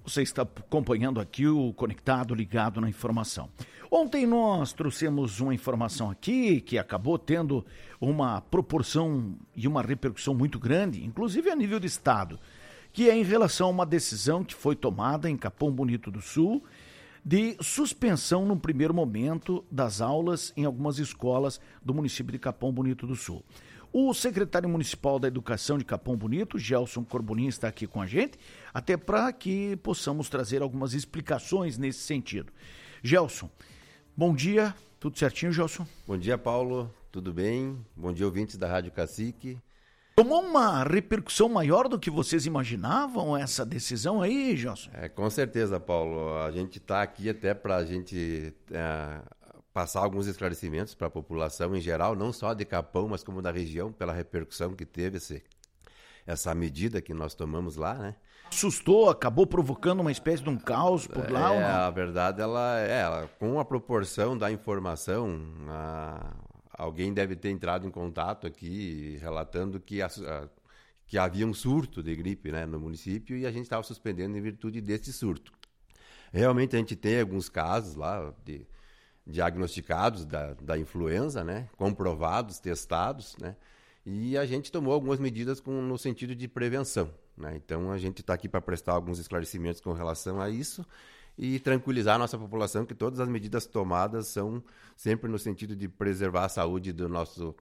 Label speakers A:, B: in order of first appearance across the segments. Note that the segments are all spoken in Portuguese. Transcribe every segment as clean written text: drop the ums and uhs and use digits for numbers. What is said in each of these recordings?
A: Você está acompanhando aqui o Conectado Ligado na Informação. Ontem nós trouxemos uma informação aqui que acabou tendo uma proporção e uma repercussão muito grande, inclusive a nível de Estado, que é em relação a uma decisão que foi tomada em Capão Bonito do Sul de suspensão no primeiro momento das aulas em algumas escolas do município de Capão Bonito do Sul. O secretário municipal da Educação de Capão Bonito, Gelson Corbonin, está aqui com a gente, até para que possamos trazer algumas explicações nesse sentido. Gelson, bom dia, tudo certinho, Gelson?
B: Bom dia, Paulo, tudo bem? Bom dia, ouvintes da Rádio Cacique.
A: Tomou uma repercussão maior do que vocês imaginavam essa decisão aí, Gelson?
B: Com certeza, Paulo. A gente está aqui até para a gente passar alguns esclarecimentos para a população em geral, não só de Capão, mas como da região, pela repercussão que teve essa medida que nós tomamos lá, né?
A: Assustou, acabou provocando uma espécie de um caos por lá? Ou não?
B: A verdade, ela, com a proporção da informação, alguém deve ter entrado em contato aqui relatando que havia um surto de gripe, né, no município, e a gente estava suspendendo em virtude desse surto. Realmente a gente tem alguns casos lá diagnosticados da influenza, né, comprovados, testados, né, e a gente tomou algumas medidas no sentido de prevenção, né. Então a gente está aqui para prestar alguns esclarecimentos com relação a isso e tranquilizar a nossa população que todas as medidas tomadas são sempre no sentido de preservar a saúde dos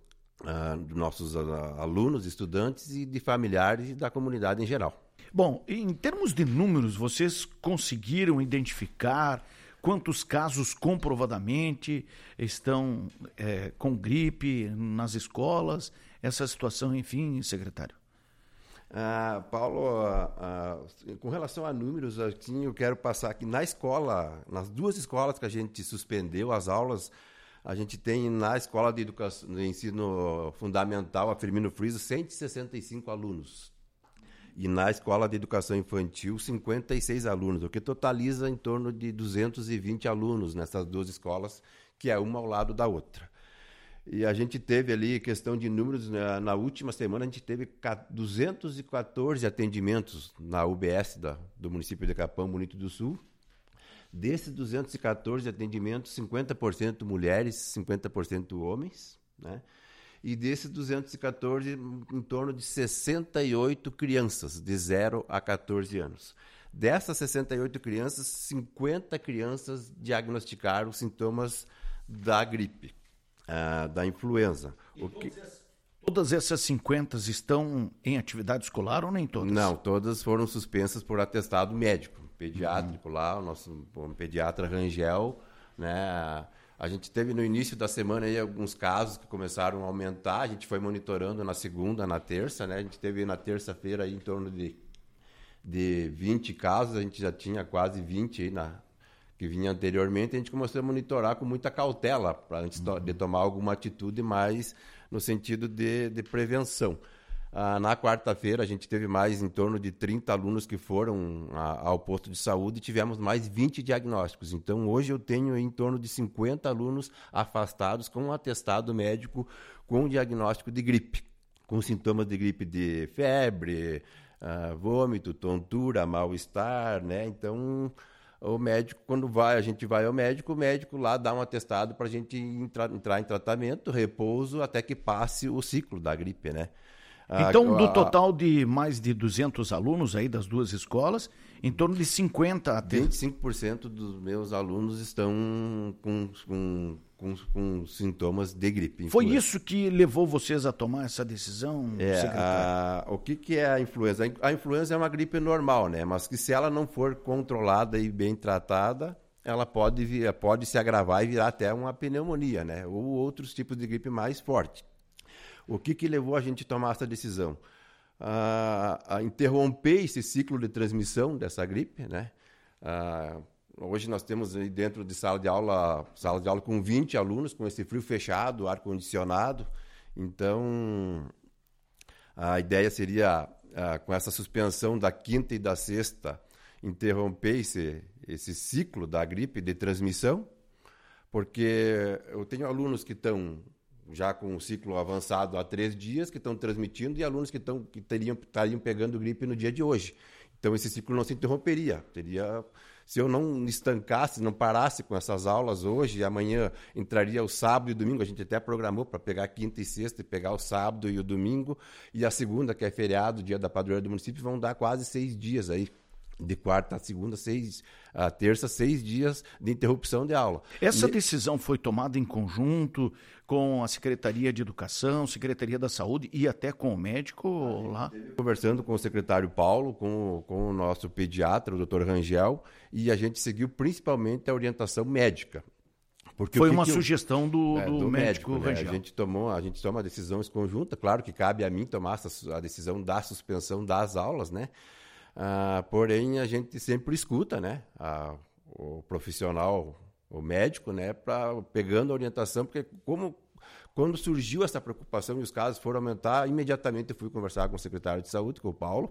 B: nossos alunos, estudantes e de familiares e da comunidade em geral.
A: Bom, em termos de números, vocês conseguiram identificar quantos casos comprovadamente estão com gripe nas escolas? Essa situação, enfim, secretário.
B: Paulo, com relação a números, assim, eu quero passar aqui na escola, nas duas escolas que a gente suspendeu as aulas, a gente tem na escola de educação, de ensino fundamental, a Firmino Friso, 165 alunos. E na escola de educação infantil, 56 alunos, o que totaliza em torno de 220 alunos nessas duas escolas, que é uma ao lado da outra. E a gente teve ali, questão de números, na última semana a gente teve 214 atendimentos na UBS do município de Capão Bonito do Sul. Desses 214 atendimentos, 50% mulheres, 50% homens, né? E desses 214, em torno de 68 crianças, de 0 a 14 anos. Dessas 68 crianças, 50 crianças diagnosticaram sintomas da gripe, da influenza.
A: Todas essas 50 estão em atividade escolar ou nem todas?
B: Não, todas foram suspensas por atestado médico, pediátrico lá, o nosso pediatra Rangel, né? A gente teve no início da semana aí alguns casos que começaram a aumentar, a gente foi monitorando na segunda, na terça, né? A gente teve na terça-feira aí em torno de 20 casos, a gente já tinha quase 20 aí que vinha anteriormente, a gente começou a monitorar com muita cautela antes de tomar alguma atitude mais no sentido de prevenção. Na quarta-feira a gente teve mais em torno de 30 alunos que foram ao posto de saúde e tivemos mais 20 diagnósticos. Então hoje eu tenho em torno de 50 alunos afastados com um atestado médico com diagnóstico de gripe, com sintomas de gripe de febre, vômito, tontura, mal-estar, né? Então o médico, a gente vai ao médico, o médico lá dá um atestado para a gente entrar em tratamento, repouso, até que passe o ciclo da gripe, né?
A: Então, do total de mais de 200 alunos aí das duas escolas, em torno de 50 até...
B: 25% dos meus alunos estão com sintomas de gripe.
A: Foi isso que levou vocês a tomar essa decisão, secretário?
B: O que é a influenza? A influenza é uma gripe normal, né? Mas que se ela não for controlada e bem tratada, ela pode se agravar e virar até uma pneumonia, né? Ou outros tipos de gripe mais forte. O que levou a gente a tomar essa decisão? A interromper esse ciclo de transmissão dessa gripe, né? Hoje nós temos aí dentro de sala de aula com 20 alunos, com esse frio fechado, ar-condicionado. Então, a ideia seria, com essa suspensão da quinta e da sexta, interromper esse ciclo da gripe de transmissão, porque eu tenho alunos que estão já com o ciclo avançado há 3 dias, que estão transmitindo, e alunos que estariam pegando gripe no dia de hoje. Então, esse ciclo não se interromperia. Se eu não estancasse, não parasse com essas aulas hoje, amanhã entraria o sábado e o domingo. A gente até programou para pegar quinta e sexta e pegar o sábado e o domingo. E a segunda, que é feriado, dia da padroeira do município, vão dar quase 6 dias aí. De quarta a segunda, a terça, 6 dias de interrupção de aula.
A: Essa decisão foi tomada em conjunto com a Secretaria de Educação, Secretaria da Saúde e até com o médico lá?
B: Conversando com o secretário Paulo, com o nosso pediatra, o Dr. Rangel, e a gente seguiu principalmente a orientação médica. Porque
A: foi uma sugestão do médico Rangel.
B: Né? A gente toma decisões conjuntas, claro que cabe a mim tomar a decisão da suspensão das aulas, né? Porém, a gente sempre escuta, né, o profissional, o médico, né, pegando a orientação, porque quando surgiu essa preocupação e os casos foram aumentar, imediatamente eu fui conversar com o secretário de Saúde, com o Paulo,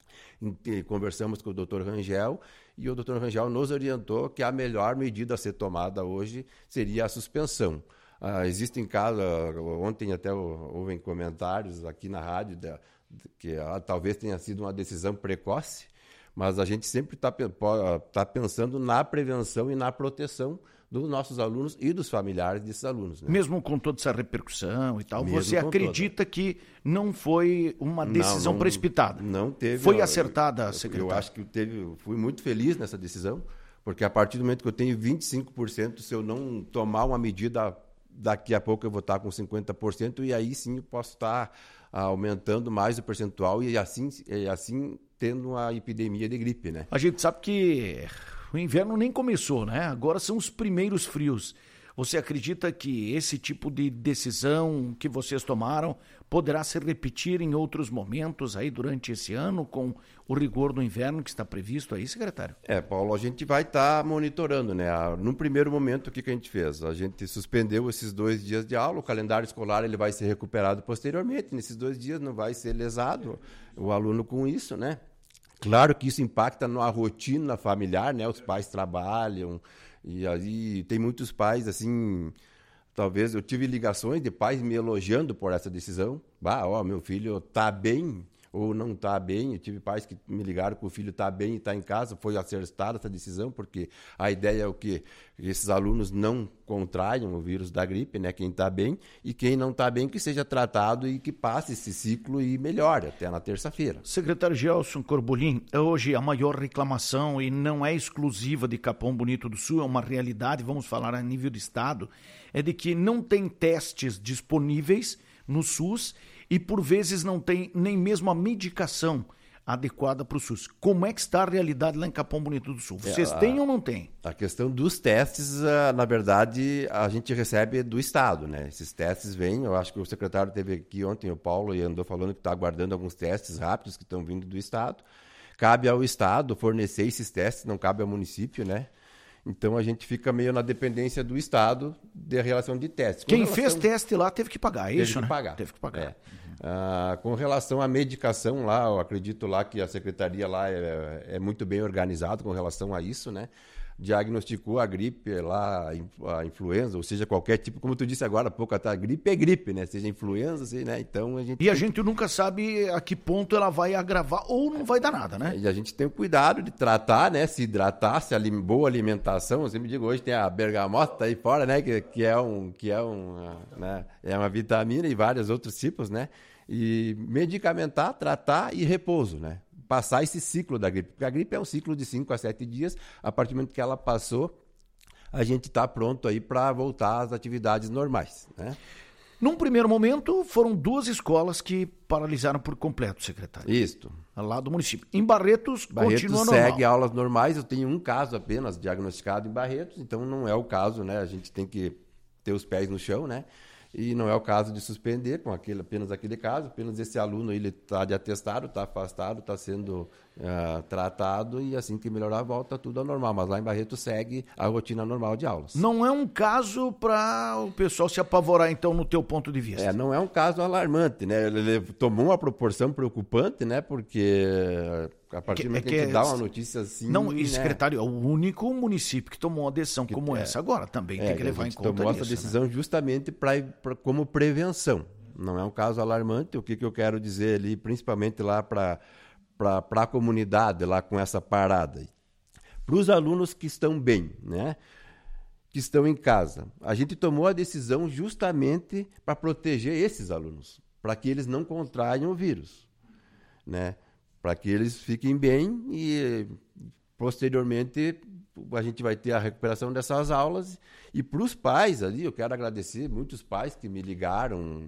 B: e conversamos com o Dr. Rangel, e o Dr. Rangel nos orientou que a melhor medida a ser tomada hoje seria a suspensão. Existem casos, ontem até houve comentários aqui na rádio que talvez tenha sido uma decisão precoce, mas a gente sempre está pensando na prevenção e na proteção dos nossos alunos e dos familiares desses alunos. Né?
A: Mesmo com toda essa repercussão e tal, você acredita que não foi uma decisão precipitada?
B: Não teve.
A: Foi acertada, secretário?
B: Eu acho que fui muito feliz nessa decisão, porque a partir do momento que eu tenho 25%, se eu não tomar uma medida, daqui a pouco eu vou estar com 50%, e aí sim eu posso estar aumentando mais o percentual e assim tendo uma epidemia de gripe, né?
A: A gente sabe que o inverno nem começou, né? Agora são os primeiros frios. Você acredita que esse tipo de decisão que vocês tomaram poderá se repetir em outros momentos aí durante esse ano, com o rigor do inverno que está previsto aí, secretário?
B: Paulo, a gente vai estar monitorando, né? No primeiro momento, o que a gente fez? A gente suspendeu esses 2 dias de aula, o calendário escolar ele vai ser recuperado posteriormente, nesses 2 dias não vai ser lesado o aluno com isso, né? Claro que isso impacta na rotina familiar, né? Os pais trabalham, e aí tem muitos pais, assim, talvez eu tive ligações de pais me elogiando por essa decisão. Meu filho está bem ou não está bem. Eu tive pais que me ligaram que o filho está bem e está em casa. Foi acertada essa decisão, porque a ideia é o quê? Que esses alunos não contraiam o vírus da gripe, né? Quem está bem, e quem não está bem que seja tratado e que passe esse ciclo e melhore até na terça-feira.
A: Secretário Gelson Corbolim, hoje a maior reclamação, e não é exclusiva de Capão Bonito do Sul, é uma realidade, vamos falar a nível de estado, é de que não tem testes disponíveis no SUS e por vezes não tem nem mesmo a medicação adequada para o SUS. Como é que está a realidade lá em Capão Bonito do Sul? Vocês têm ou não têm?
B: A questão dos testes, na verdade, a gente recebe do Estado, né? Esses testes vêm, eu acho que o secretário esteve aqui ontem, o Paulo, e andou falando que está aguardando alguns testes rápidos que estão vindo do Estado. Cabe ao Estado fornecer esses testes, não cabe ao município, né? Então a gente fica meio na dependência do Estado de relação de testes.
A: Quem fez teste lá teve que pagar, é isso, né?
B: Teve que pagar. Com relação à medicação lá, eu acredito lá que a secretaria lá é muito bem organizada com relação a isso, né? Diagnosticou a gripe lá, a influenza, ou seja, qualquer tipo, como tu disse agora há pouco, a gripe é gripe, né? Seja influenza, assim, né? Então a gente...
A: E a gente nunca sabe a que ponto ela vai agravar ou não vai dar nada, né?
B: E a gente tem o cuidado de tratar, né? Se hidratar, boa alimentação. Eu sempre digo, hoje tem a bergamota aí fora, né? Que é uma vitamina e vários outros tipos, né? E medicamentar, tratar e repouso, né? Passar esse ciclo da gripe, porque a gripe é um ciclo de 5 a 7 dias, a partir do momento que ela passou, a gente está pronto aí para voltar às atividades normais, né?
A: Num primeiro momento, foram 2 escolas que paralisaram por completo, secretário.
B: Isso.
A: Lá do município. Em Barretos continua normal.
B: Segue aulas normais, eu tenho um caso apenas diagnosticado em Barretos, então não é o caso, né? A gente tem que ter os pés no chão, né? E não é o caso de suspender com apenas aquele caso, apenas esse aluno ele está de atestado, está afastado, está sendo tratado, e assim que melhorar volta tudo ao normal. Mas lá em Barreto segue a rotina normal de aulas.
A: Não é um caso para o pessoal se apavorar, então, no teu ponto de vista?
B: Não é um caso alarmante, né? Ele tomou uma proporção preocupante, né? Porque a partir do momento que a gente dá uma notícia assim...
A: Não, e secretário, é o único município que tomou uma decisão como essa agora. Também tem que levar em conta isso.
B: Tomou essa decisão, né? Justamente como prevenção. Não é um caso alarmante. O que eu quero dizer ali, principalmente lá para para a comunidade lá com essa parada. Para os alunos que estão bem, né? Que estão em casa. A gente tomou a decisão justamente para proteger esses alunos, para que eles não contraiam o vírus, né? Para que eles fiquem bem e, posteriormente, a gente vai ter a recuperação dessas aulas. E para os pais ali, eu quero agradecer muitos pais que me ligaram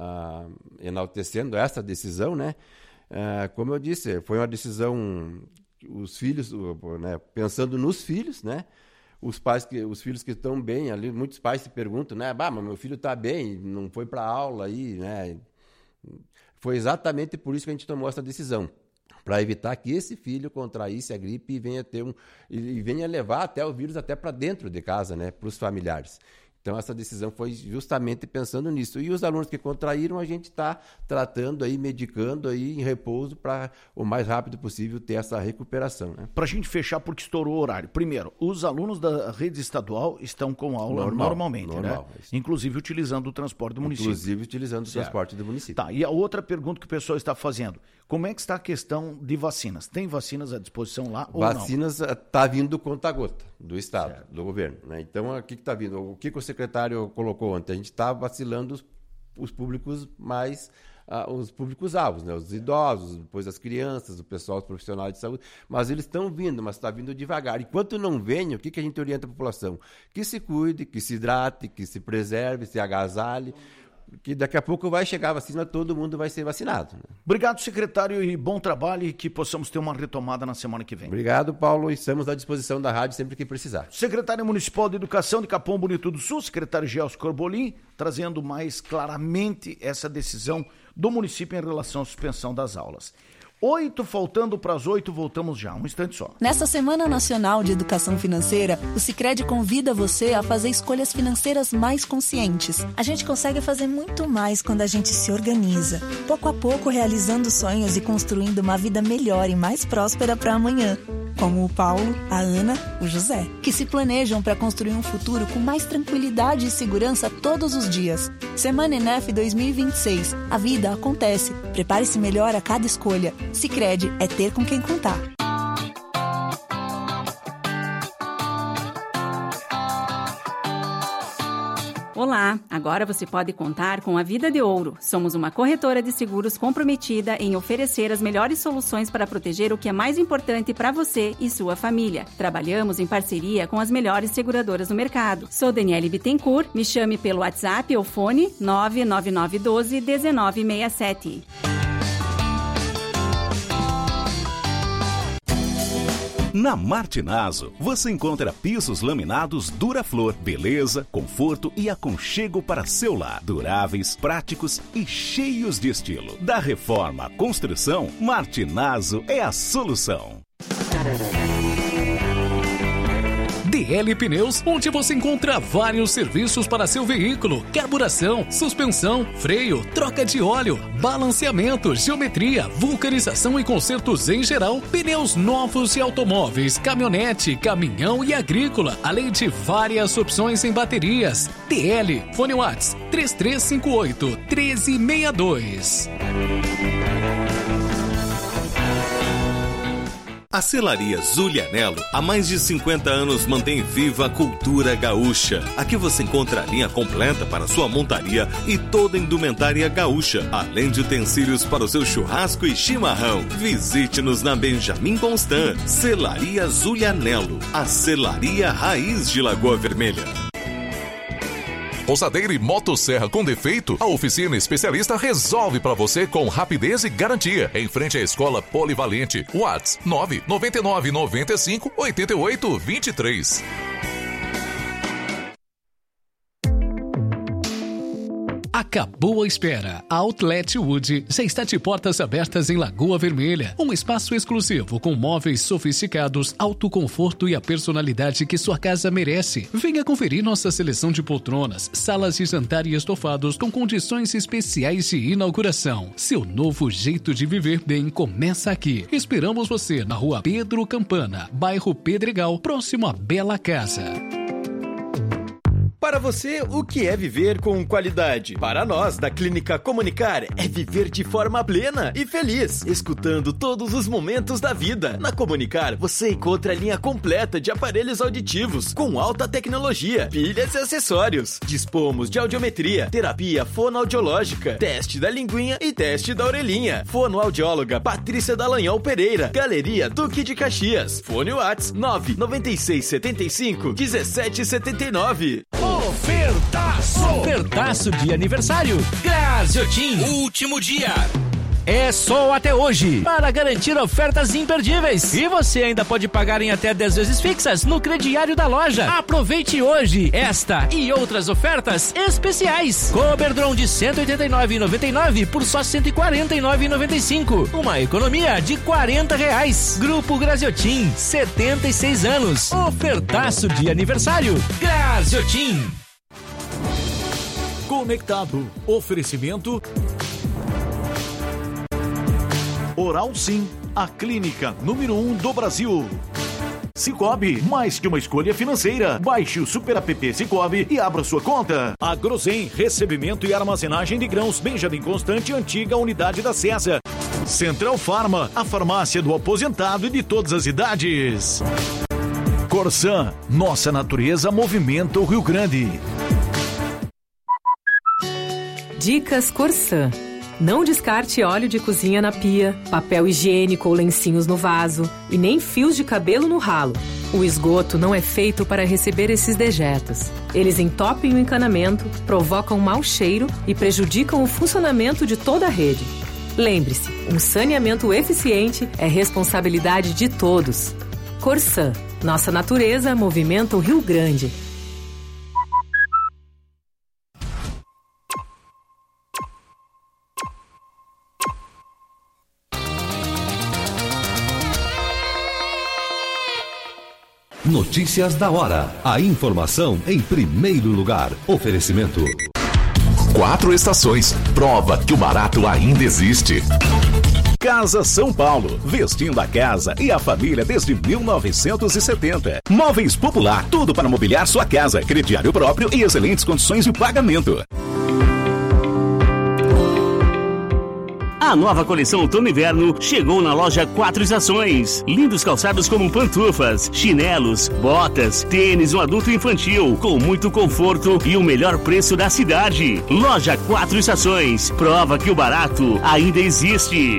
B: enaltecendo essa decisão, né? Como eu disse, foi uma decisão, os filhos, né? Pensando nos filhos, né? Os filhos que estão bem ali, muitos pais se perguntam, né? Mas meu filho está bem, não foi para aula aí, né? Foi exatamente por isso que a gente tomou essa decisão, para evitar que esse filho contraísse a gripe e venha levar até o vírus até para dentro de casa, né? Para os familiares. Então, essa decisão foi justamente pensando nisso. E os alunos que contraíram, a gente está tratando aí, medicando aí em repouso para o mais rápido possível ter essa recuperação, né?
A: Para a gente fechar, porque estourou o horário. Primeiro, os alunos da rede estadual estão com aula normalmente, né? Inclusive utilizando o transporte do município.
B: Inclusive utilizando o transporte do município.
A: Tá, e a outra pergunta que o pessoal está fazendo, como é que está a questão de vacinas? Tem vacinas à disposição lá ou não?
B: Vacinas está vindo conta-gota do Estado, do governo, né? Então, o que está vindo? O que o secretário colocou ontem? A gente está vacilando os públicos mais... os públicos-alvos, né? Os idosos, depois as crianças, o pessoal, os profissionais de saúde. Mas eles estão vindo, mas está vindo devagar. Enquanto não venham, o que a gente orienta a população? Que se cuide, que se hidrate, que se preserve, se agasalhe, que daqui a pouco vai chegar a vacina, todo mundo vai ser vacinado, né?
A: Obrigado, secretário, e bom trabalho, e que possamos ter uma retomada na semana que vem.
B: Obrigado, Paulo, e estamos à disposição da rádio sempre que precisar.
A: Secretário Municipal de Educação de Capão Bonito do Sul, secretário Gelson Corbolim, trazendo mais claramente essa decisão do município em relação à suspensão das aulas. 8, faltando para as 8, voltamos já, um instante só.
C: Nessa Semana Nacional de Educação Financeira, o Sicredi convida você a fazer escolhas financeiras mais conscientes. A gente consegue fazer muito mais quando a gente se organiza, pouco a pouco realizando sonhos e construindo uma vida melhor e mais próspera para amanhã. Como o Paulo, a Ana, o José, que se planejam para construir um futuro com mais tranquilidade e segurança todos os dias. Semana ENEF 2026. A vida acontece. Prepare-se melhor a cada escolha. Sicredi é ter com quem contar.
D: Olá, agora você pode contar com a Vida de Ouro. Somos uma corretora de seguros comprometida em oferecer as melhores soluções para proteger o que é mais importante para você e sua família. Trabalhamos em parceria com as melhores seguradoras do mercado. Sou Daniele Bittencourt, me chame pelo WhatsApp ou fone 99912-1967.
E: Na Martinazo, você encontra pisos laminados Duraflor, beleza, conforto e aconchego para seu lar. Duráveis, práticos e cheios de estilo. Da reforma à construção, Martinazo é a solução.
F: DL Pneus, onde você encontra vários serviços para seu veículo: carburação, suspensão, freio, troca de óleo, balanceamento, geometria, vulcanização e consertos em geral, pneus novos e automóveis, caminhonete, caminhão e agrícola, além de várias opções em baterias. DL, fone Whats 3358-1362.
G: A Celaria Zulianello há mais de 50 anos mantém viva a cultura gaúcha. Aqui você encontra a linha completa para sua montaria e toda a indumentária gaúcha, além de utensílios para o seu churrasco e chimarrão. Visite-nos na Benjamin Constant. Celaria Zulianello, a celaria raiz de Lagoa Vermelha.
H: Roçadeira e motosserra com defeito? A oficina especialista resolve para você com rapidez e garantia. Em frente à Escola Polivalente. WhatsApp 999 95 88 23.
F: Acabou a espera. A Outlet Wood já está de portas abertas em Lagoa Vermelha. Um espaço exclusivo com móveis sofisticados, alto conforto e a personalidade que sua casa merece. Venha conferir nossa seleção de poltronas, salas de jantar e estofados com condições especiais de inauguração. Seu novo jeito de viver bem começa aqui. Esperamos você na Rua Pedro Campana, bairro Pedregal, próximo à Bela Casa.
I: Para você, o que é viver com qualidade? Para nós, da Clínica Comunicar, é viver de forma plena e feliz, escutando todos os momentos da vida. Na Comunicar, você encontra a linha completa de aparelhos auditivos, com alta tecnologia, pilhas e acessórios. Dispomos de audiometria, terapia fonoaudiológica, teste da linguinha e teste da orelhinha. Fonoaudióloga Patrícia Dallagnol Pereira, Galeria Duque de Caxias. Fone Whats 99675 1779.
J: Ofertaço de aniversário Graziotin. Último dia. É só até hoje, para garantir ofertas imperdíveis. E você ainda pode pagar em até 10 vezes fixas no crediário da loja. Aproveite hoje esta e outras ofertas especiais. Coberdron de R$ 189,99 por só R$ 149,95. Uma economia de R$ 40. Grupo Graziotin, 76 anos. Ofertaço de aniversário Graziotin.
A: Conectado. Oferecimento Oral Sim, a clínica número 1 do Brasil. Cicobi, mais que uma escolha financeira. Baixe o Super App Cicobi e abra sua conta. Agrozen, recebimento e armazenagem de grãos. Benjamin Constante, antiga unidade da César. Central Farma, a farmácia do aposentado e de todas as idades. Corsan, nossa natureza movimenta o Rio Grande.
K: Dicas Corsan. Não descarte óleo de cozinha na pia, papel higiênico ou lencinhos no vaso e nem fios de cabelo no ralo. O esgoto não é feito para receber esses dejetos. Eles entopem o encanamento, provocam mau cheiro e prejudicam o funcionamento de toda a rede. Lembre-se, um saneamento eficiente é responsabilidade de todos. Corsan, nossa natureza movimenta o Rio Grande.
L: Notícias da hora. A informação em primeiro lugar. Oferecimento.
H: 4 estações. Prova que o barato ainda existe.
E: Casa São Paulo, vestindo a casa e a família desde 1970. Móveis Popular, tudo para mobiliar sua casa, crediário próprio e excelentes condições de pagamento.
M: A nova coleção Outono e Inverno chegou na loja 4 Estações. Lindos calçados como pantufas, chinelos, botas, tênis um adulto e infantil, com muito conforto e o melhor preço da cidade. Loja 4 Estações. Prova que o barato ainda existe.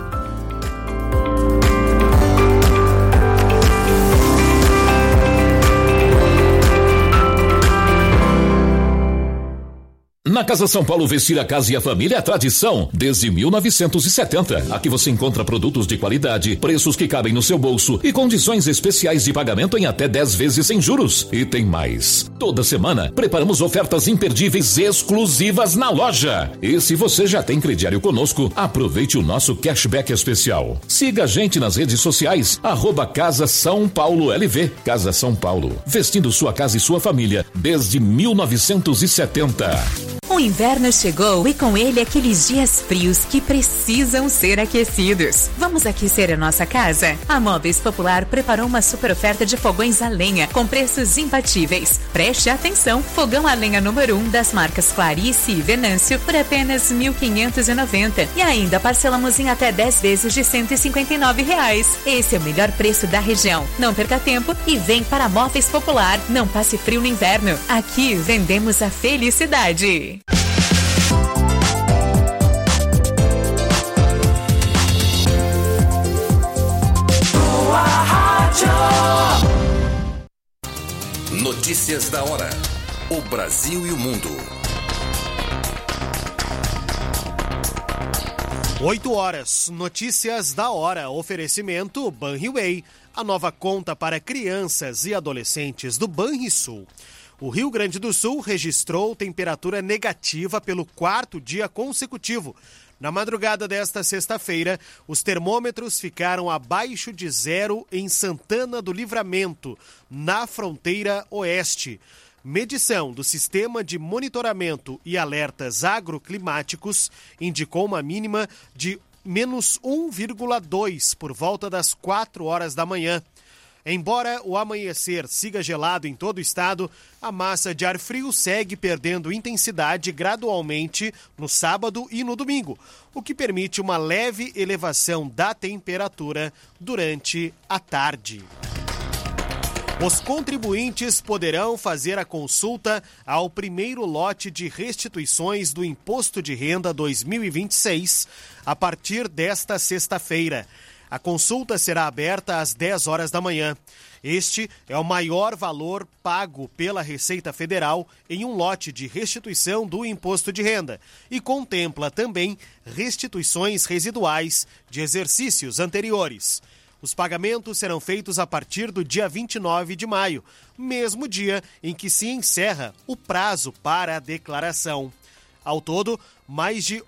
H: Na Casa São Paulo, vestir a casa e a família é tradição desde 1970. Aqui você encontra produtos de qualidade, preços que cabem no seu bolso e condições especiais de pagamento em até 10 vezes sem juros. E tem mais. Toda semana, preparamos ofertas imperdíveis exclusivas na loja. E se você já tem crediário conosco, aproveite o nosso cashback especial. Siga a gente nas redes sociais, @Casa São Paulo LV. Casa São Paulo, vestindo sua casa e sua família desde 1970.
N: O inverno chegou e com ele aqueles dias frios que precisam ser aquecidos. Vamos aquecer a nossa casa? A Móveis Popular preparou uma super oferta de fogões a lenha com preços imbatíveis. Preste atenção, fogão a lenha número 1 das marcas Clarice e Venâncio por apenas R$ 1.590 e ainda parcelamos em até 10 vezes de R$ 159. Esse é o melhor preço da região. Não perca tempo e vem para a Móveis Popular. Não passe frio no inverno. Aqui vendemos a felicidade.
O: Notícias da hora. O Brasil e o mundo.
P: 8h. Notícias da hora. Oferecimento Banriway, a nova conta para crianças e adolescentes do Banrisul. O Rio Grande do Sul registrou temperatura negativa pelo 4º dia consecutivo. Na madrugada desta sexta-feira, os termômetros ficaram abaixo de zero em Santana do Livramento, na fronteira oeste. Medição do Sistema de Monitoramento e Alertas Agroclimáticos indicou uma mínima de menos 1,2 por volta das 4 horas da manhã. Embora o amanhecer siga gelado em todo o estado, a massa de ar frio segue perdendo intensidade gradualmente no sábado e no domingo, o que permite uma leve elevação da temperatura durante a tarde. Os contribuintes poderão fazer a consulta ao primeiro lote de restituições do Imposto de Renda 2026 a partir desta sexta-feira. A consulta será aberta às 10 horas da manhã. Este é o maior valor pago pela Receita Federal em um lote de restituição do Imposto de Renda e contempla também restituições residuais de exercícios anteriores. Os pagamentos serão feitos a partir do dia 29 de maio, mesmo dia em que se encerra o prazo para a declaração. Ao todo, mais de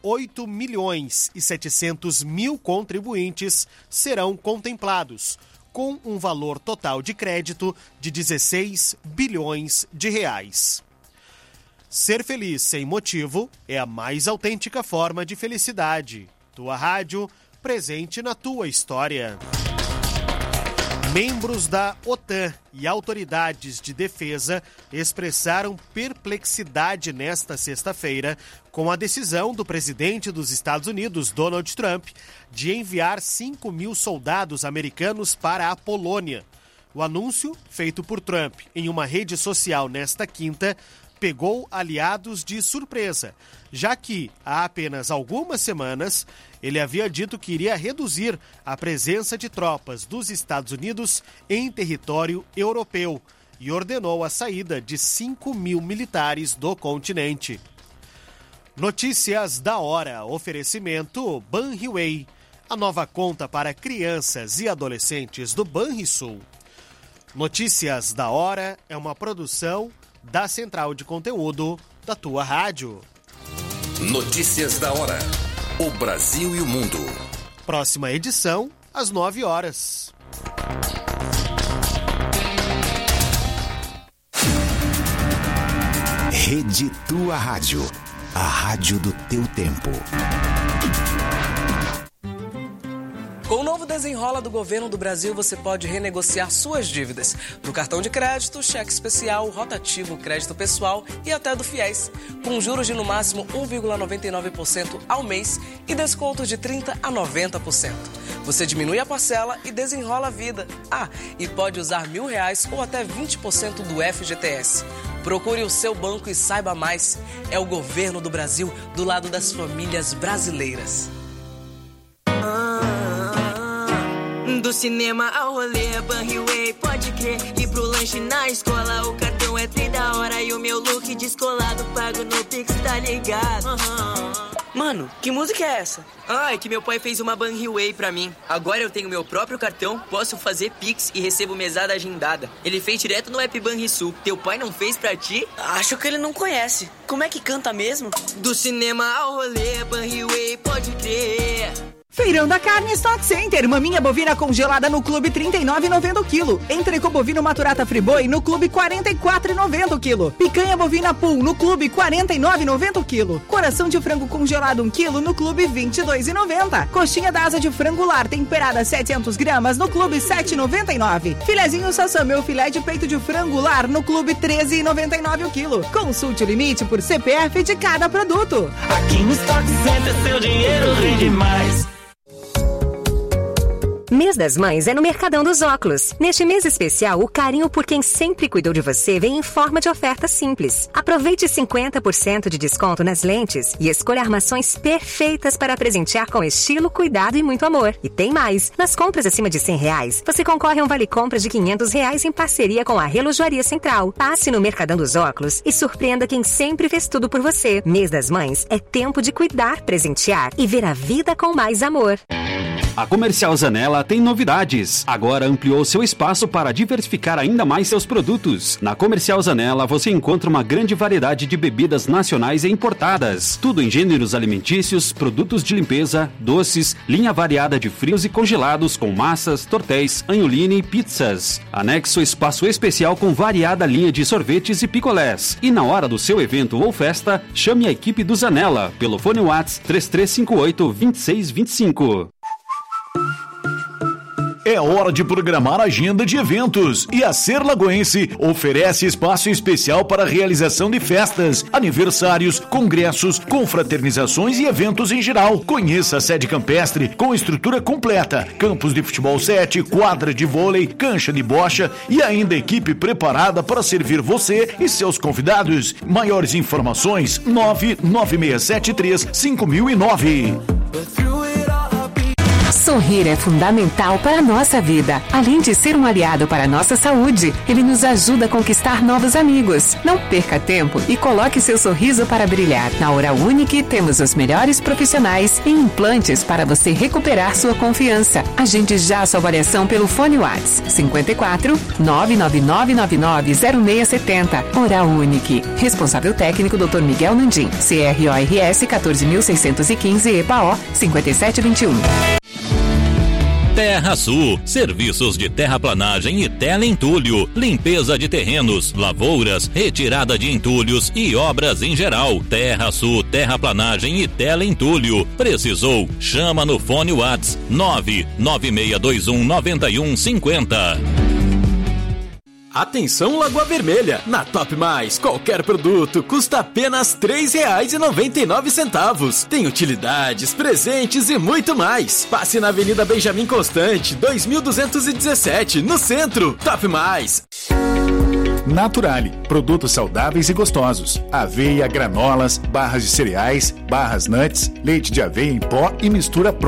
P: 8.700.000 contribuintes serão contemplados, com um valor total de crédito de 16 bilhões de reais. Ser feliz sem motivo é a mais autêntica forma de felicidade. Tua rádio, presente na tua história. Membros da OTAN e autoridades de defesa expressaram perplexidade nesta sexta-feira com a decisão do presidente dos Estados Unidos, Donald Trump, de enviar 5.000 soldados americanos para a Polônia. O anúncio, feito por Trump em uma rede social nesta quinta, pegou aliados de surpresa, já que, há apenas algumas semanas, ele havia dito que iria reduzir a presença de tropas dos Estados Unidos em território europeu e ordenou a saída de 5.000 militares do continente. Notícias da hora. Oferecimento Banriway, a nova conta para crianças e adolescentes do Banrisul. Notícias da hora é uma produção da Central de Conteúdo da tua rádio.
O: Notícias da hora. O Brasil e o mundo.
P: Próxima edição, às 9 horas.
Q: Rede Tua Rádio. A rádio do teu tempo.
R: Com o novo Desenrola do Governo do Brasil, você pode renegociar suas dívidas do cartão de crédito, cheque especial, rotativo, crédito pessoal e até do FIES, com juros de no máximo 1,99% ao mês e descontos de 30% a 90%. Você diminui a parcela e desenrola a vida. E pode usar R$1.000 ou até 20% do FGTS. Procure o seu banco e saiba mais. É o Governo do Brasil do lado das famílias brasileiras.
S: Do cinema ao rolê, Banriway, pode crer. E pro lanche na escola, o cartão é tri da hora. E o meu look descolado, pago no Pix, tá ligado?
R: Mano, que música é essa?
S: É que meu pai fez uma Banriway pra mim. Agora eu tenho meu próprio cartão, posso fazer Pix e recebo mesada agendada. Ele fez direto no app Banrisul. Teu pai não fez pra ti?
R: Acho que ele não conhece. Como é que canta mesmo?
S: Do cinema ao rolê, Banriway, pode crer.
T: Feirão da Carne Stock Center. Maminha bovina congelada no Clube R$ 39,90 o quilo. Entrecô bovino maturata friboi no Clube R$ 44,90 o quilo. Picanha bovina pool no Clube R$ 49,90 o quilo. Coração de frango congelado 1 quilo no Clube R$ 22,90. Coxinha da asa de frango lar temperada 700 gramas no Clube R$ 7,99. Filezinho Sassami ou filé de peito de frango lar no Clube R$ 13,99 o quilo. Consulte o limite por CPF de cada produto.
U: Aqui no Stock Center seu dinheiro rende mais.
V: Mês das Mães é no Mercadão dos Óculos. Neste mês especial, o carinho por quem sempre cuidou de você vem em forma de ofertas simples. Aproveite 50% de desconto nas lentes e escolha armações perfeitas para presentear com estilo, cuidado e muito amor. E tem mais! Nas compras acima de R$100, você concorre a um vale-compras de R$500 em parceria com a Relojoaria Central. Passe no Mercadão dos Óculos e surpreenda quem sempre fez tudo por você. Mês das Mães é tempo de cuidar, presentear e ver a vida com mais amor.
W: A Comercial Zanella tem novidades. Agora ampliou seu espaço para diversificar ainda mais seus produtos. Na Comercial Zanella você encontra uma grande variedade de bebidas nacionais e importadas. Tudo em gêneros alimentícios, produtos de limpeza, doces, linha variada de frios e congelados com massas, tortéis, anholine e pizzas. Anexo espaço especial com variada linha de sorvetes e picolés. E na hora do seu evento ou festa, chame a equipe do Zanella pelo fone WhatsApp 3358-2625.
A: É hora de programar a agenda de eventos e a Ser Lagoense oferece espaço especial para a realização de festas, aniversários, congressos, confraternizações e eventos em geral. Conheça a sede campestre com estrutura completa, campos de futebol 7, quadra de vôlei, cancha de bocha e ainda equipe preparada para servir você e seus convidados. Maiores informações 99673-5009.
K: Sorrir é fundamental para a nossa vida. Além de ser um aliado para a nossa saúde, ele nos ajuda a conquistar novos amigos. Não perca tempo e coloque seu sorriso para brilhar. Na Oral Unique temos os melhores profissionais e implantes para você recuperar sua confiança. Agende já a sua avaliação pelo fone WhatsApp 54 999990670. Oral Unique. Responsável técnico Dr. Miguel Nandim. CRORS 14.615 EPAO 5721.
B: Terra Sul, serviços de terraplanagem e teleentulho, limpeza de terrenos, lavouras, retirada de entulhos e obras em geral. Terra Sul, terraplanagem e teleentulho. Precisou? Chama no fone WhatsApp 996219150.
I: Atenção Lagoa Vermelha, na Top Mais, qualquer produto custa apenas R$ 3,99. Tem utilidades, presentes e muito mais. Passe na Avenida Benjamin Constante, 2217, no centro. Top Mais.
C: Naturale, produtos saudáveis e gostosos. Aveia, granolas, barras de cereais, barras nuts, leite de aveia em pó e mistura pronta.